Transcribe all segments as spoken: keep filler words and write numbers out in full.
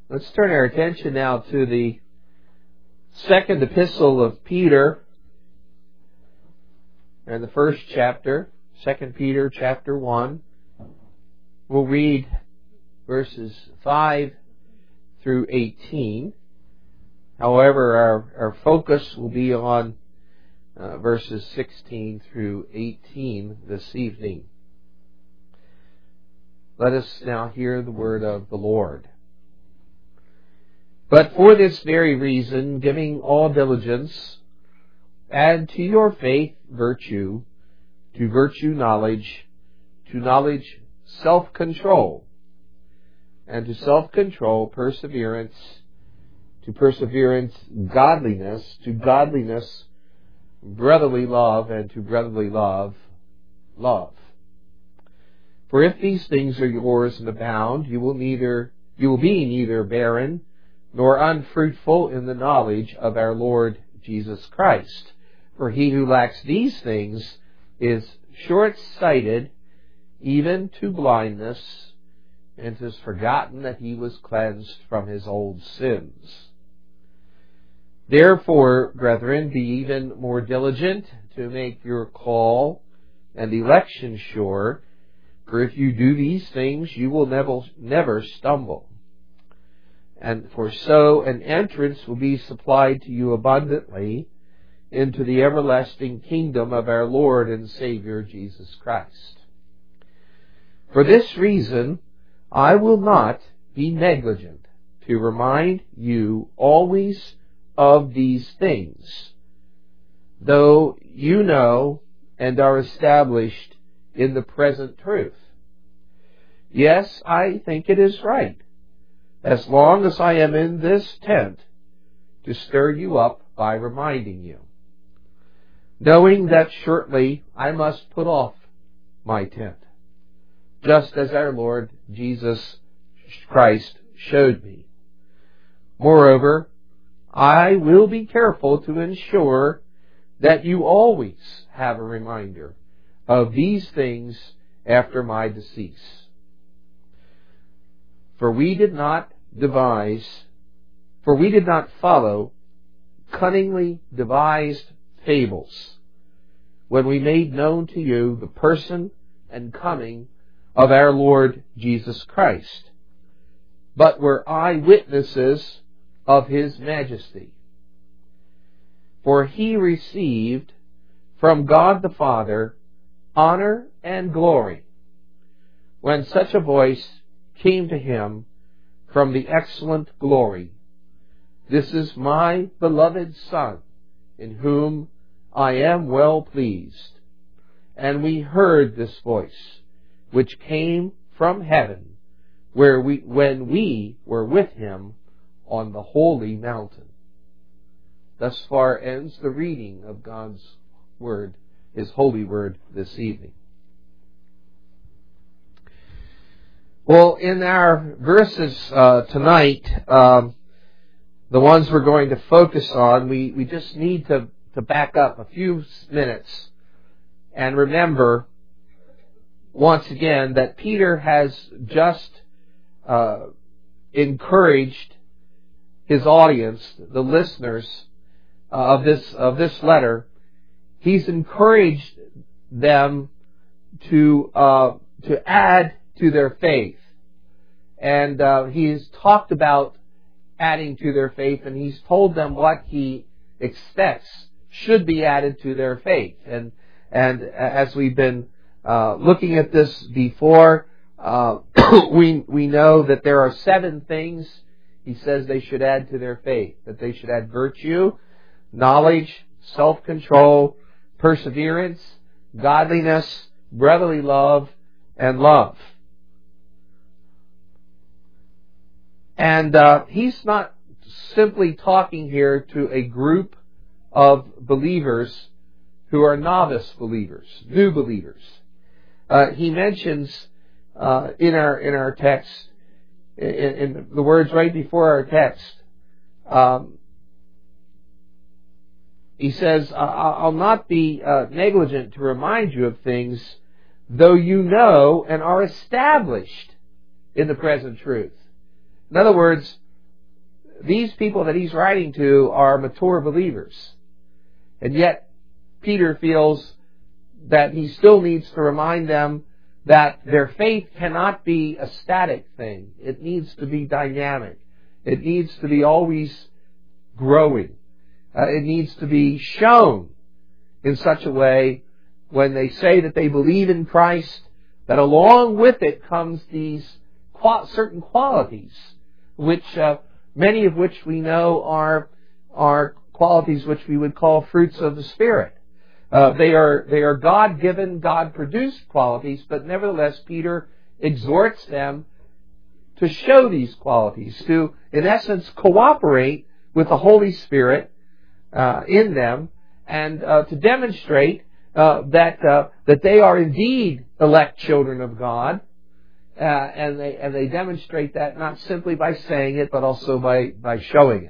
Let's turn our attention now to the second epistle of Peter and the first chapter, Second Peter chapter one. We'll read verses five through eighteen. However, our, our focus will be on uh, verses sixteen through eighteen this evening. Let us now hear the word of the Lord. But for this very reason, giving all diligence, add to your faith virtue, to virtue knowledge, to knowledge self-control, and to self-control perseverance, to perseverance godliness, to godliness brotherly love, and to brotherly love love. For if these things are yours and abound, you will neither you will be neither barren nor unfruitful in the knowledge of our Lord Jesus Christ. For he who lacks these things is short-sighted, even to blindness, and has forgotten that he was cleansed from his old sins. Therefore, brethren, be even more diligent to make your call and election sure, for if you do these things, you will never, never stumble. And for so an entrance will be supplied to you abundantly into the everlasting kingdom of our Lord and Savior Jesus Christ. For this reason, I will not be negligent to remind you always of these things, though you know and are established in the present truth. Yes, I think it is right, as long as I am in this tent, to stir you up by reminding you, knowing that shortly I must put off my tent, just as our Lord Jesus Christ showed me. Moreover, I will be careful to ensure that you always have a reminder of these things after my decease. For we did not devise, for we did not follow cunningly devised fables when we made known to you the person and coming of our Lord Jesus Christ, but were eyewitnesses of his majesty. For he received from God the Father honor and glory when such a voice came to him from the excellent glory, "This is my beloved Son, in whom I am well pleased." And we heard this voice, which came from heaven, where we, when we were with him on the holy mountain. Thus far ends the reading of God's word, his holy word, this evening. Well, in our verses uh, tonight, um, the ones we're going to focus on, we, we just need to, to back up a few minutes and remember once again that Peter has just uh, encouraged his audience, the listeners uh, of this of this letter. He's encouraged them to uh, to add to their faith, and uh, he's talked about adding to their faith, and he's told them what he expects should be added to their faith. And and as we've been uh, looking at this before, uh, we we know that there are seven things he says they should add to their faith. That they should add virtue, knowledge, self-control, perseverance, godliness, brotherly love, and love. And uh, he's not simply talking here to a group of believers who are novice believers, new believers. Uh, he mentions uh, in our in our text, in, in the words right before our text, um, he says, "I'll not be uh, negligent to remind you of things, though you know and are established in the present truth." In other words, these people that he's writing to are mature believers. And yet, Peter feels that he still needs to remind them that their faith cannot be a static thing. It needs to be dynamic. It needs to be always growing. Uh, it needs to be shown in such a way when they say that they believe in Christ, that along with it comes these qual- certain qualities, which uh, many of which we know are are qualities which we would call fruits of the Spirit. Uh, they are they are God-given, God-produced qualities, but nevertheless, Peter exhorts them to show these qualities, to, in essence, cooperate with the Holy Spirit uh, in them, and uh, to demonstrate uh, that uh, that they are indeed elect children of God, uh, and they and they demonstrate that not simply by saying it, but also by by showing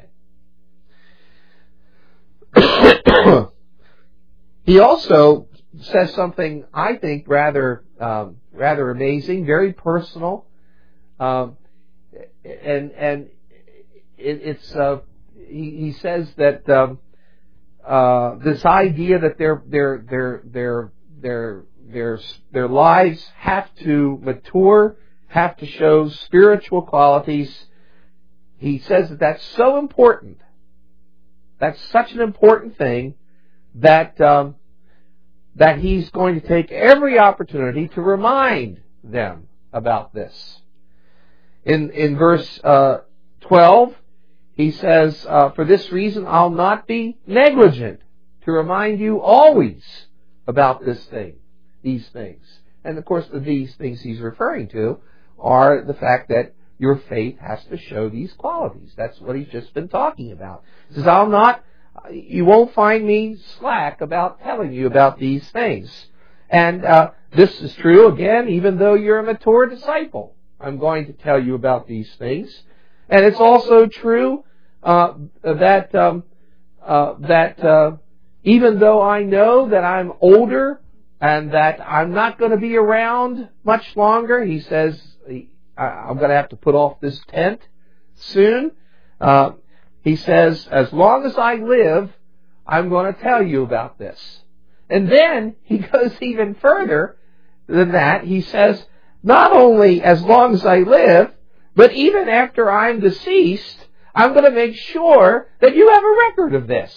it. He also says something, I think, rather um, rather amazing, very personal, um, and and it, it's uh, he, he says that um, uh, this idea that their their their their their their their lives have to mature, have to show spiritual qualities. He says that that's so important. That's such an important thing that um, that he's going to take every opportunity to remind them about this. In in verse uh, twelve, he says, uh, "For this reason, I'll not be negligent to remind you always about this thing, these things." And of course, the these things he's referring to are the fact that your faith has to show these qualities. That's what he's just been talking about. He says, "I'll not." You won't find me slack about telling you about these things. And uh, this is true, again, even though you're a mature disciple. I'm going to tell you about these things. And it's also true uh, that um, uh, that uh, even though I know that I'm older and that I'm not going to be around much longer, he says, I'm going to have to put off this tent soon. Uh, He says, as long as I live, I'm going to tell you about this. And then he goes even further than that. He says, not only as long as I live, but even after I'm deceased, I'm going to make sure that you have a record of this.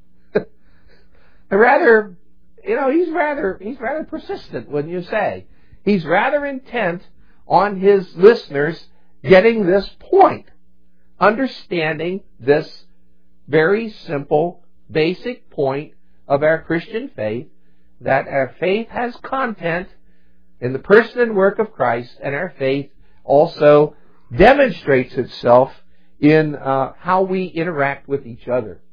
rather, you know, he's rather, he's rather persistent, wouldn't you say? He's rather intent on his listeners getting this point. Understanding this very simple, basic point of our Christian faith, that our faith has content in the person and work of Christ, and our faith also demonstrates itself in uh, how we interact with each other.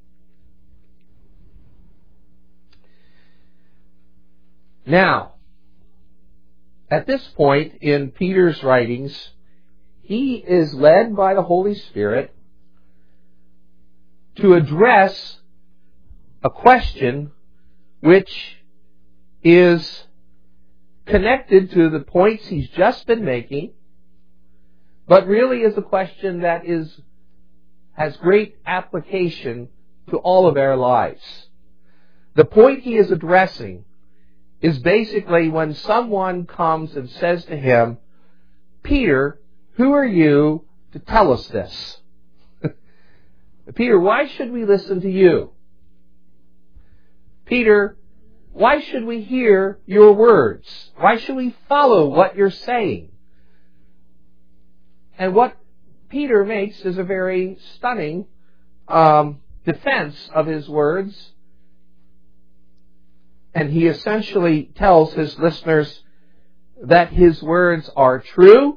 Now, at this point in Peter's writings, he is led by the Holy Spirit to address a question which is connected to the points he's just been making, but really is a question that is has great application to all of our lives. The point he is addressing is basically when someone comes and says to him, "Peter, who are you to tell us this?" Peter, why should we listen to you? Peter, why should we hear your words? Why should we follow what you're saying? And what Peter makes is a very stunning um, defense of his words. And he essentially tells his listeners that his words are true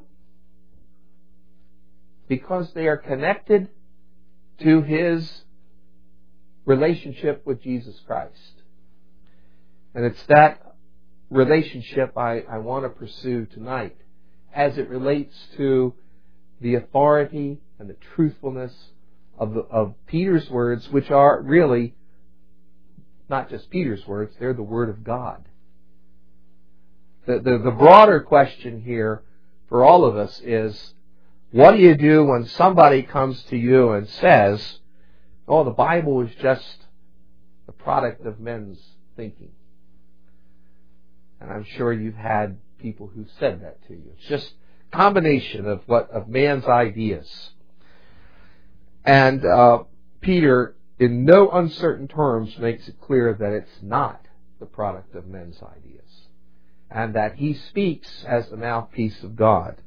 because they are connected to his relationship with Jesus Christ. And it's that relationship I, I want to pursue tonight as it relates to the authority and the truthfulness of, the, of Peter's words, which are really not just Peter's words, they're the Word of God. The, the, the broader question here for all of us is, What do you do when somebody comes to you and says, oh, the Bible is just the product of men's thinking? And I'm sure you've had people who said that to you. It's just a combination of what of man's ideas. And uh, Peter, in no uncertain terms, makes it clear that it's not the product of men's ideas, and that he speaks as the mouthpiece of God.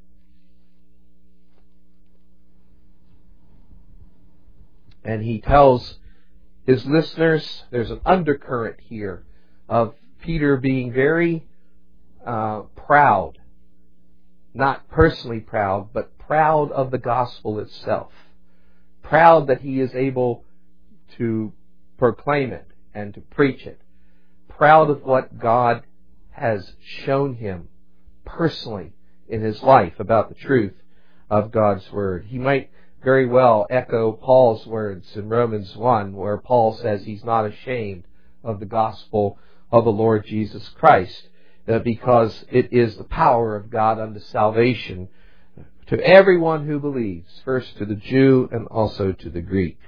And he tells his listeners, there's an undercurrent here of Peter being very uh, proud, not personally proud, but proud of the gospel itself. Proud that he is able to proclaim it and to preach it. Proud of what God has shown him personally in his life about the truth of God's Word. He might very well echo Paul's words in Romans one, where Paul says he's not ashamed of the gospel of the Lord Jesus Christ, uh, because it is the power of God unto salvation to everyone who believes, first to the Jew and also to the Greek.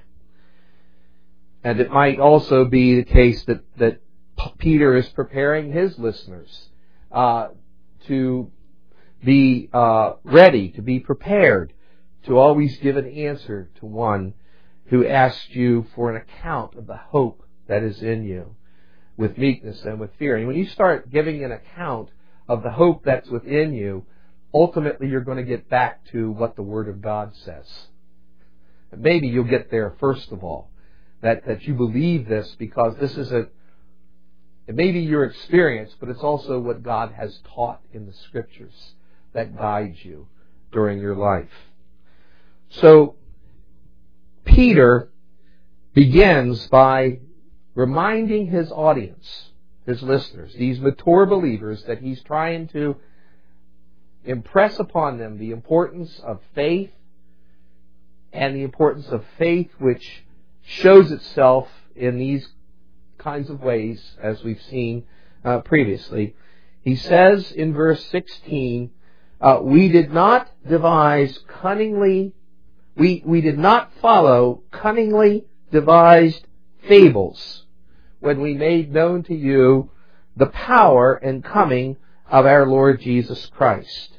And it might also be the case that, that Peter is preparing his listeners uh, to be uh, ready, to be prepared, to always give an answer to one who asks you for an account of the hope that is in you, with meekness and with fear. And when you start giving an account of the hope that's within you, ultimately you're going to get back to what the Word of God says. And maybe you'll get there first of all, that, that you believe this because this is a, it may be your experience, but it's also what God has taught in the Scriptures that guides you during your life. So, Peter begins by reminding his audience, his listeners, these mature believers, that he's trying to impress upon them the importance of faith, and the importance of faith which shows itself in these kinds of ways, as we've seen uh, previously. He says in verse sixteen, uh, we did not devise cunningly We, we did not follow cunningly devised fables when we made known to you the power and coming of our Lord Jesus Christ.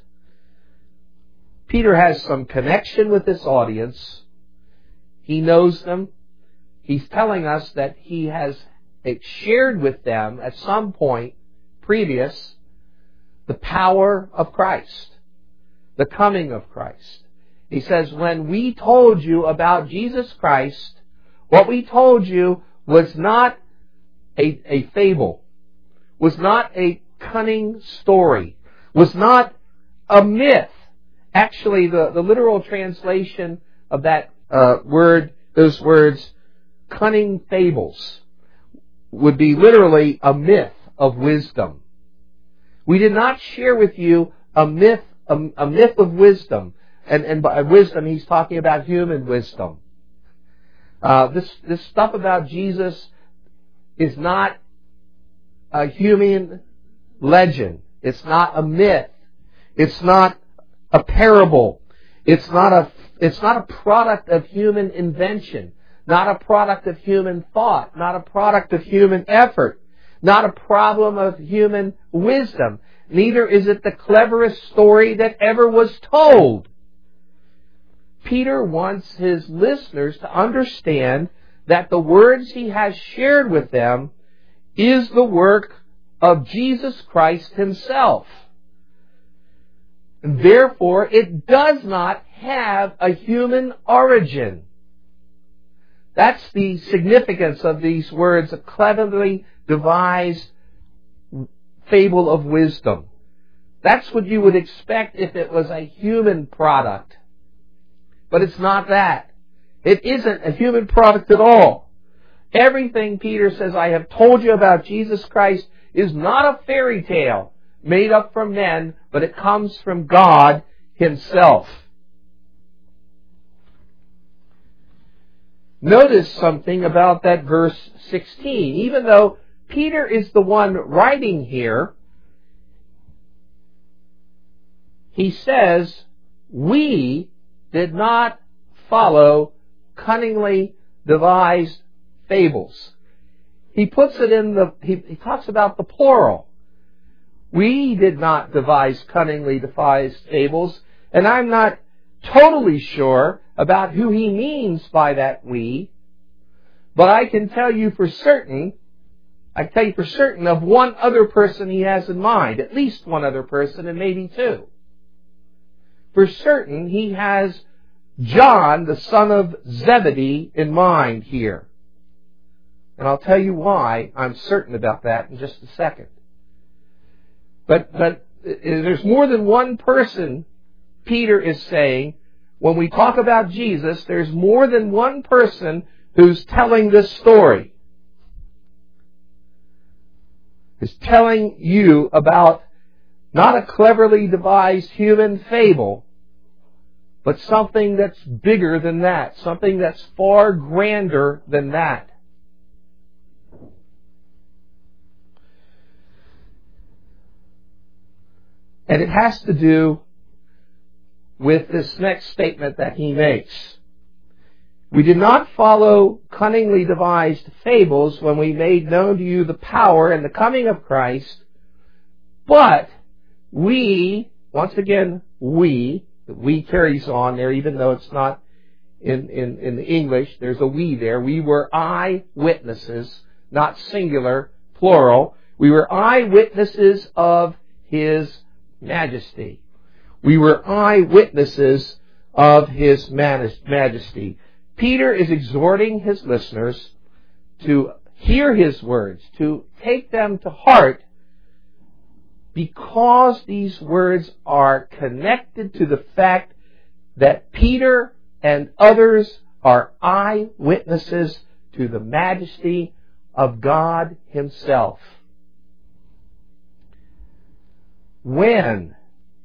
Peter has some connection with this audience. He knows them. He's telling us that he has shared with them at some point previous the power of Christ, the coming of Christ. He says, when we told you about Jesus Christ, what we told you was not a, a fable, was not a cunning story, was not a myth. Actually, the, the literal translation of that uh, word, those words, cunning fables, would be literally a myth of wisdom. We did not share with you a myth, a, a myth of wisdom. And, and by wisdom, he's talking about human wisdom. Uh, this, this stuff about Jesus is not a human legend. It's not a myth. It's not a parable. It's not a, it's not a product of human invention. Not a product of human thought. Not a product of human effort. Not a problem of human wisdom. Neither is it the cleverest story that ever was told. Peter wants his listeners to understand that the words he has shared with them is the work of Jesus Christ himself. Therefore, it does not have a human origin. That's the significance of these words, a cleverly devised fable of wisdom. That's what you would expect if it was a human product. But it's not that. It isn't a human product at all. Everything Peter says, I have told you about Jesus Christ, is not a fairy tale made up from men, but it comes from God himself. Notice something about that verse sixteen. Even though Peter is the one writing here, he says, we did not follow cunningly devised fables. He puts it in the, he, he talks about the plural. We did not devise cunningly devised fables, and I'm not totally sure about who he means by that we, but I can tell you for certain, I can tell you for certain of one other person he has in mind, at least one other person, and maybe two. For certain, he has John, the son of Zebedee, in mind here. And I'll tell you why I'm certain about that in just a second. But, but there's more than one person, Peter is saying, when we talk about Jesus, there's more than one person who's telling this story. Is telling you about not a cleverly devised human fable, but something that's bigger than that, something that's far grander than that. And it has to do with this next statement that he makes. We did not follow cunningly devised fables when we made known to you the power and the coming of Christ, but we, once again, we, the we carries on there, even though it's not in, in, in the English, there's a we there. We were eyewitnesses, not singular, plural. We were eyewitnesses of His majesty. We were eyewitnesses of His majesty. Peter is exhorting his listeners to hear his words, to take them to heart, because these words are connected to the fact that Peter and others are eyewitnesses to the majesty of God Himself. When,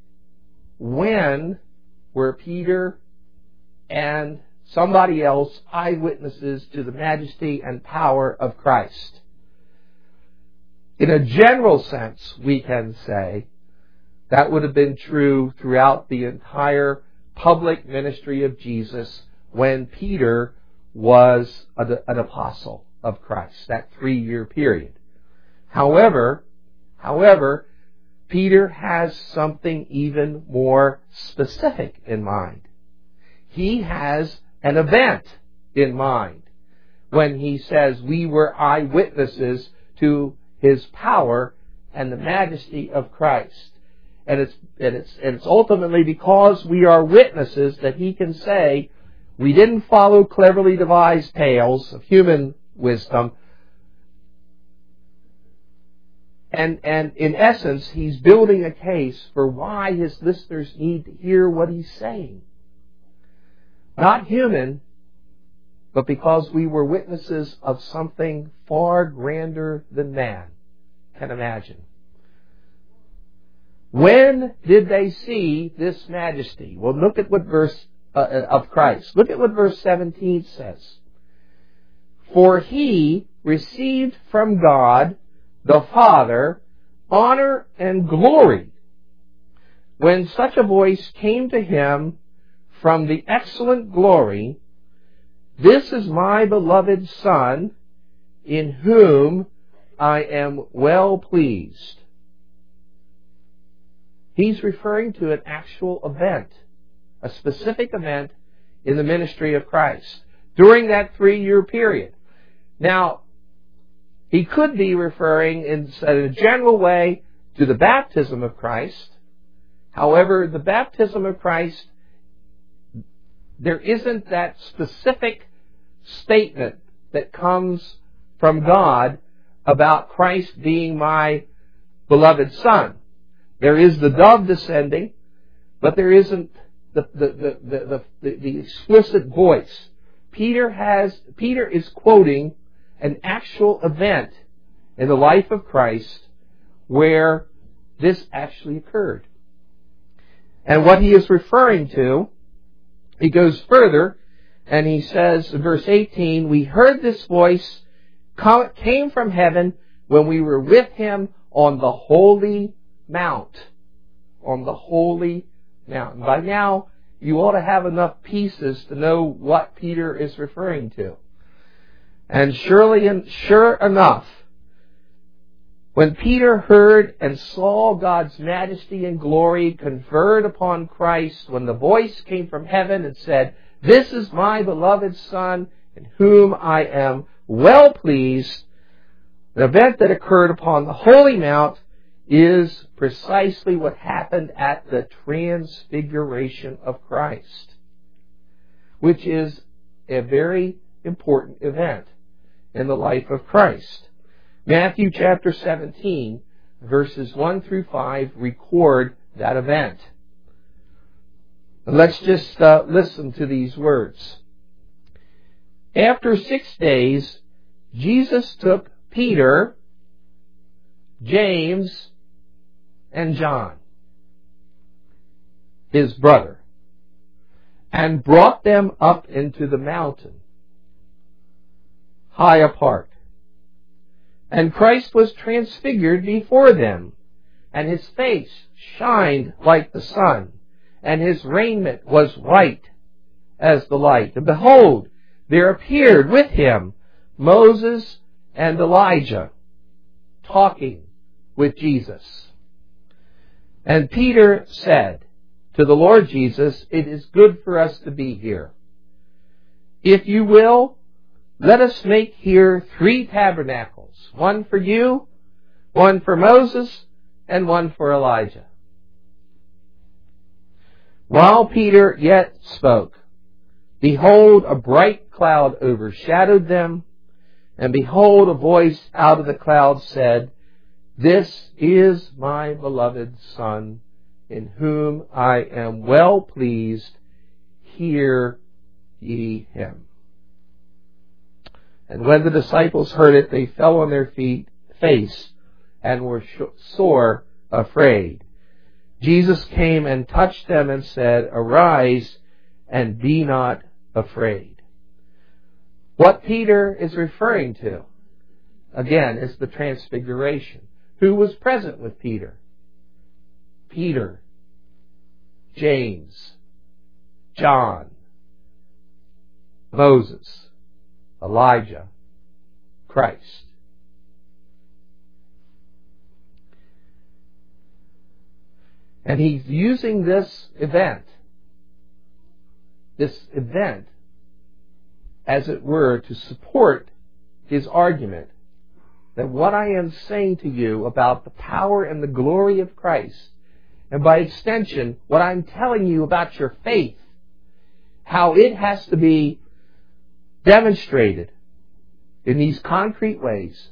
when were Peter and somebody else eyewitnesses to the majesty and power of Christ? In a general sense, we can say that would have been true throughout the entire public ministry of Jesus when Peter was an apostle of Christ, that three-year period. However, however, Peter has something even more specific in mind. He has an event in mind when he says we were eyewitnesses to His power and the majesty of Christ. And it's, and it's, and it's ultimately because we are witnesses that he can say we didn't follow cleverly devised tales of human wisdom. And, and in essence, he's building a case for why his listeners need to hear what he's saying. Not human, but because we were witnesses of something far grander than man can imagine. When did they see this majesty? Well, look at what verse uh, of Christ. Look at what verse seventeen says. For He received from God the Father honor and glory when such a voice came to Him from the excellent glory, "This is my beloved Son, in whom I am well pleased." He's referring to an actual event, a specific event in the ministry of Christ during that three-year period. Now, he could be referring in a general way to the baptism of Christ. However, the baptism of Christ, there isn't that specific statement that comes from God about Christ being my beloved Son. There is the dove descending, but there isn't the, the, the, the, the, the explicit voice. Peter has, Peter is quoting an actual event in the life of Christ where this actually occurred. And what he is referring to, he goes further and he says in verse eighteen, "We heard this voice came from heaven when we were with Him on the holy mount." On the holy mountain. By now, you ought to have enough pieces to know what Peter is referring to. And surely and sure enough, when Peter heard and saw God's majesty and glory conferred upon Christ, when the voice came from heaven and said, "This is my beloved Son, in whom I am well pleased," the event that occurred upon the Holy Mount is precisely what happened at the Transfiguration of Christ, which is a very important event in the life of Christ. Matthew chapter seventeen, verses one through five record that event. Let's just uh, listen to these words. After six days, Jesus took Peter, James, and John, his brother, and brought them up into the mountain, high apart. And Christ was transfigured before them, and his face shined like the sun, and his raiment was white as the light. And behold, there appeared with him Moses and Elijah, talking with Jesus. And Peter said to the Lord Jesus, "It is good for us to be here. If you will, let us make here three tabernacles, one for you, one for Moses, and one for Elijah." While Peter yet spoke, behold, a bright cloud overshadowed them, and behold, a voice out of the cloud said, "This is my beloved Son, in whom I am well pleased. Hear ye him." And when the disciples heard it, they fell on their feet, face and were sore afraid. Jesus came and touched them and said, "Arise and be not afraid." What Peter is referring to, again, is the Transfiguration. Who was present with Peter? Peter, James, John, Moses, Elijah, Christ. And he's using this event, this event, as it were, to support his argument that what I am saying to you about the power and the glory of Christ, and by extension, what I'm telling you about your faith, how it has to be demonstrated in these concrete ways,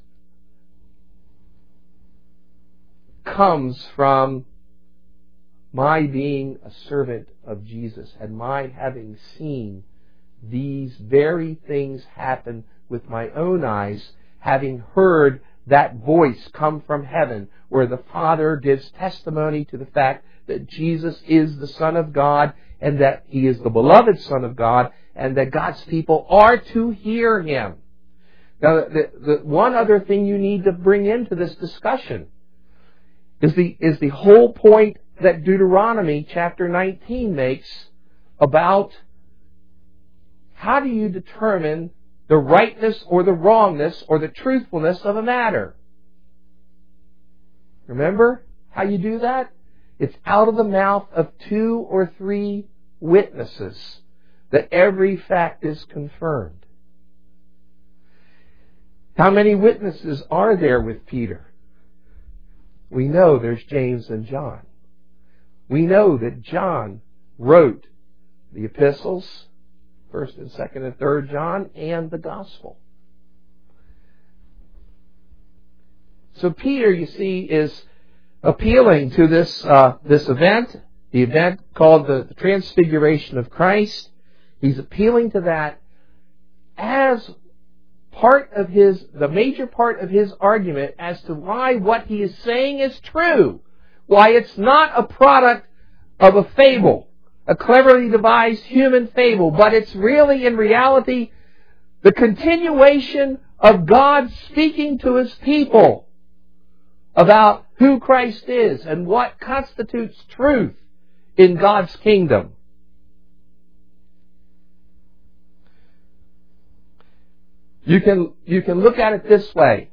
comes from my being a servant of Jesus and my having seen these very things happen with my own eyes, having heard that voice come from heaven where the Father gives testimony to the fact that Jesus is the Son of God and that He is the beloved Son of God and that God's people are to hear Him. Now, the, the one other thing you need to bring into this discussion is the, is the whole point that Deuteronomy chapter nineteen makes about how do you determine the rightness or the wrongness or the truthfulness of a matter. Remember how you do that? It's out of the mouth of two or three witnesses that every fact is confirmed. How many witnesses are there with Peter? We know there's James and John. We know that John wrote the epistles, First and Second and Third John, and the Gospel. So Peter, you see, is appealing to this uh, this event, the event called the, the Transfiguration of Christ. He's appealing to that as part of his, the major part of his argument as to why what he is saying is true. Why it's not a product of a fable, a cleverly devised human fable, but it's really, in reality, the continuation of God speaking to His people about who Christ is and what constitutes truth in God's kingdom. You can, you can look at it this way.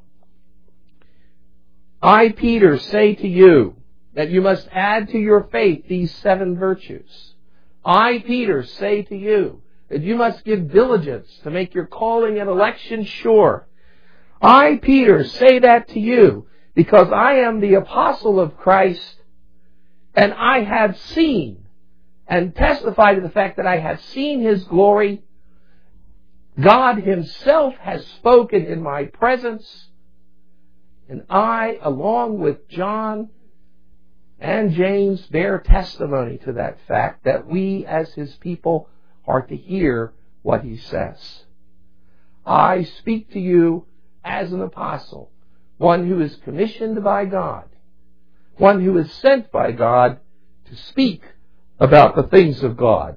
I, Peter, say to you that you must add to your faith these seven virtues. I, Peter, say to you that you must give diligence to make your calling and election sure. I, Peter, say that to you because I am the apostle of Christ, and I have seen and testify to the fact that I have seen His glory. God Himself has spoken in my presence, and I, along with John and James, bear testimony to that fact that we as His people are to hear what He says. I speak to you as an apostle, one who is commissioned by God, one who is sent by God to speak about the things of God.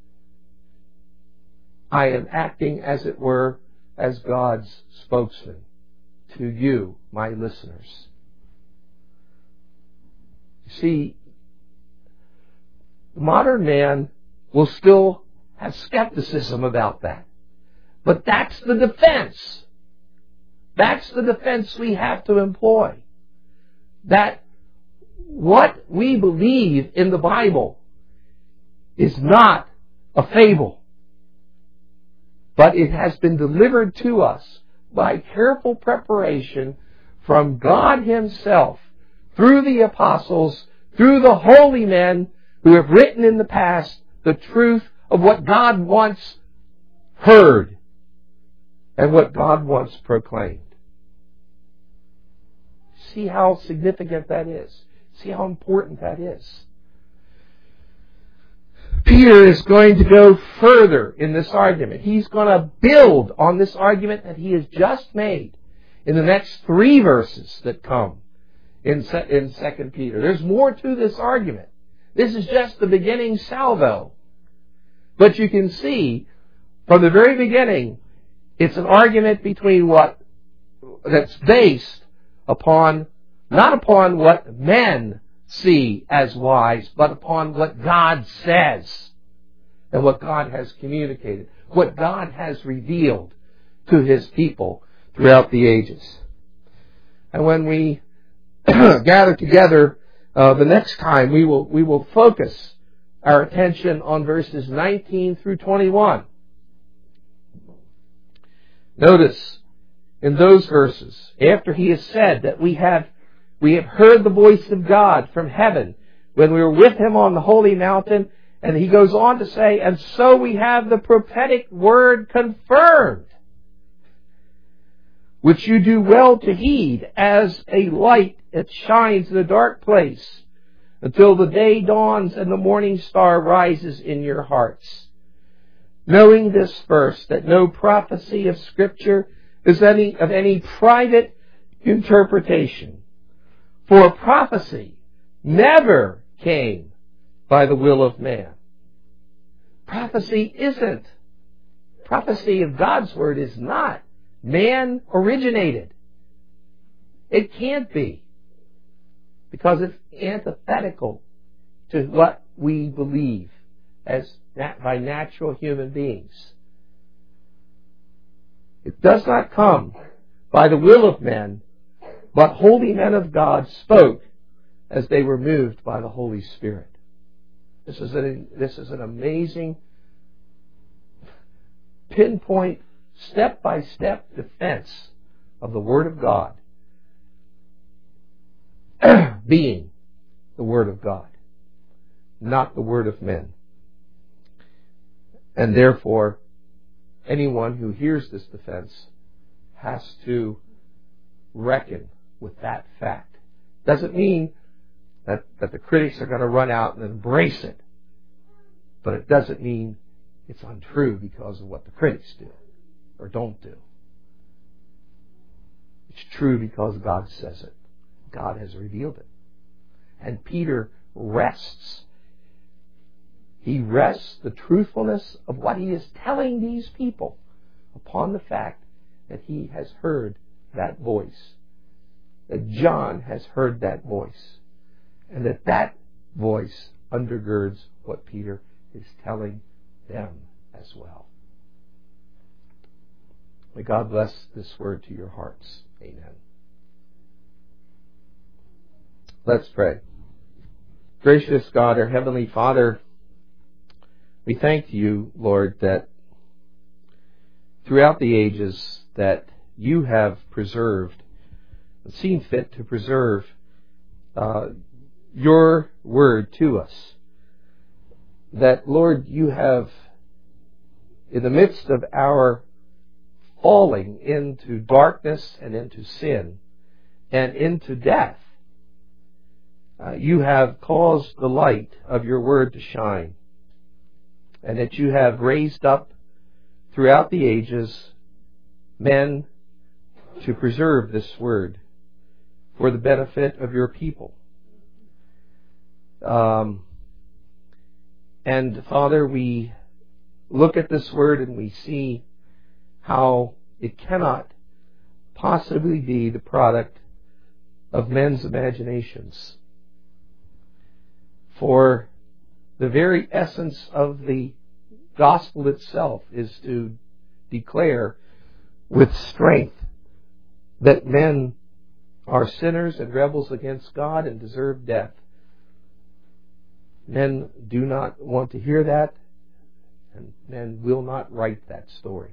I am acting, as it were, as God's spokesman to you, my listeners. You see, modern man will still have skepticism about that. But that's the defense. That's the defense we have to employ. That what we believe in the Bible is not a fable, but it has been delivered to us by careful preparation from God Himself, through the apostles, through the holy men who have written in the past the truth of what God once heard and what God once proclaimed. See how significant that is. See how important that is. Peter is going to go further in this argument. He's going to build on this argument that he has just made in the next three verses that come in in Second Peter. There's more to this argument. This is just the beginning salvo. But you can see from the very beginning, it's an argument between what that's based upon, not upon what men see as wise, but upon what God says and what God has communicated, what God has revealed to His people throughout the ages. And when we gather together uh, the next time, we will we will focus our attention on verses nineteen through twenty-one. Notice in those verses, after he has said that we have we have heard the voice of God from heaven when we were with Him on the holy mountain, and he goes on to say, and so we have the prophetic word confirmed, which you do well to heed as a light that shines in a dark place until the day dawns and the morning star rises in your hearts. Knowing this first, that no prophecy of Scripture is any of any private interpretation. For prophecy never came by the will of man. Prophecy isn't. Prophecy of God's Word is not man originated. It can't be, because it's antithetical to what we believe as nat- by natural human beings. It does not come by the will of men, but holy men of God spoke as they were moved by the Holy Spirit. This is an, this is an amazing pinpoint, step-by-step defense of the Word of God being the Word of God, not the word of men. And therefore, anyone who hears this defense has to reckon with that fact. Doesn't mean that, that the critics are going to run out and embrace it, but it doesn't mean it's untrue because of what the critics do or don't do. It's true because God says it. God has revealed it. And Peter rests. He rests the truthfulness of what he is telling these people upon the fact that he has heard that voice, that John has heard that voice, and that that voice undergirds what Peter is telling them as well. May God bless this word to your hearts. Amen. Let's pray. Gracious God, our Heavenly Father, we thank you, Lord, that throughout the ages that you have preserved, seen fit to preserve uh, your word to us. That, Lord, you have, in the midst of our falling into darkness and into sin and into death, uh, you have caused the light of your word to shine, and that you have raised up throughout the ages men to preserve this word for the benefit of your people. Um, and Father, we look at this word and we see how it cannot possibly be the product of men's imaginations. For the very essence of the gospel itself is to declare with strength that men are sinners and rebels against God and deserve death. Men do not want to hear that, and men will not write that story.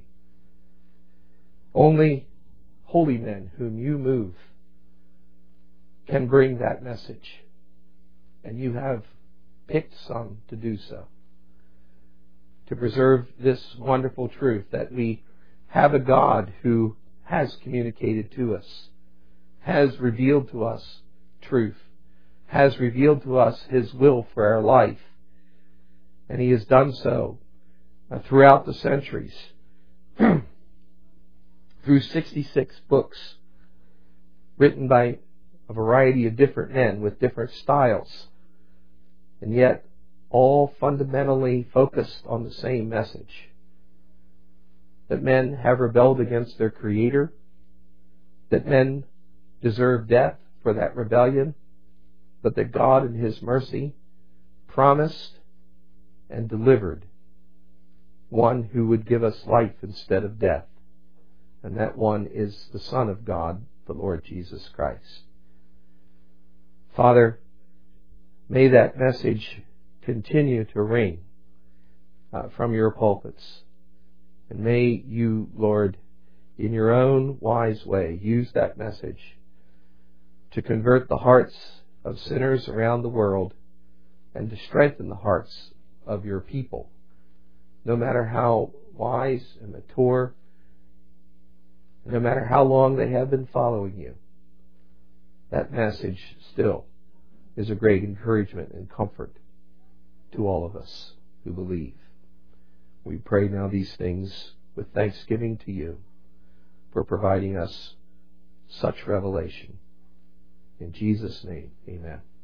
Only holy men whom you move can bring that message, and you have picked some to do so, to preserve this wonderful truth that we have a God who has communicated to us, has revealed to us truth, has revealed to us His will for our life, and He has done so uh, throughout the centuries through sixty-six books written by a variety of different men with different styles, and yet all fundamentally focused on the same message: that men have rebelled against their Creator, that men deserve death for that rebellion, but that God in His mercy promised and delivered one who would give us life instead of death. And that one is the Son of God, the Lord Jesus Christ. Father, may that message continue to ring uh, from your pulpits. And may you, Lord, in your own wise way, use that message to convert the hearts of sinners around the world and to strengthen the hearts of your people. No matter how wise and mature, no matter how long they have been following you, that message still is a great encouragement and comfort to all of us who believe. We pray now these things with thanksgiving to you for providing us such revelation. In Jesus' name, amen.